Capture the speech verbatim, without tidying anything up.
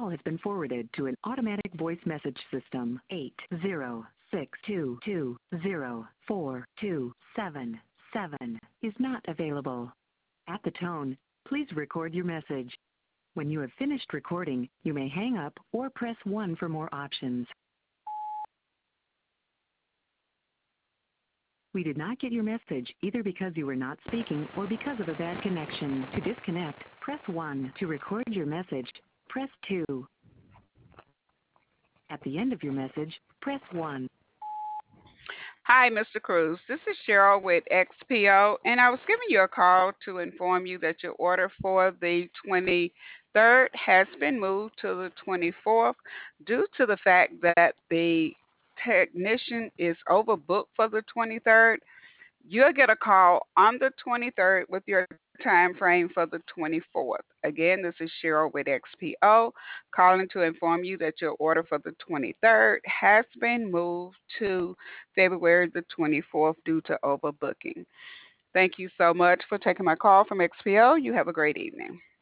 call has been forwarded to an automatic voice message system. eight zero six two two zero four two seven seven is not available. At the tone, please record your message. When you have finished recording, you may hang up or press one for more options. We did not get your message either because you were not speaking or because of a bad connection. To disconnect, press one. To record your message, press two. At the end of your message, press one. Hi, Mister Cruz. This is Cheryl with X P O, and I was giving you a call to inform you that your order for the twenty-third has been moved to the twenty-fourth due to the fact that the technician is overbooked for the twenty-third. You'll get a call on the twenty-third with your time frame for the twenty-fourth. Again, this is Cheryl with X P O calling to inform you that your order for the twenty-third has been moved to February the twenty-fourth due to overbooking. Thank you so much for taking my call from X P O. You have a great evening.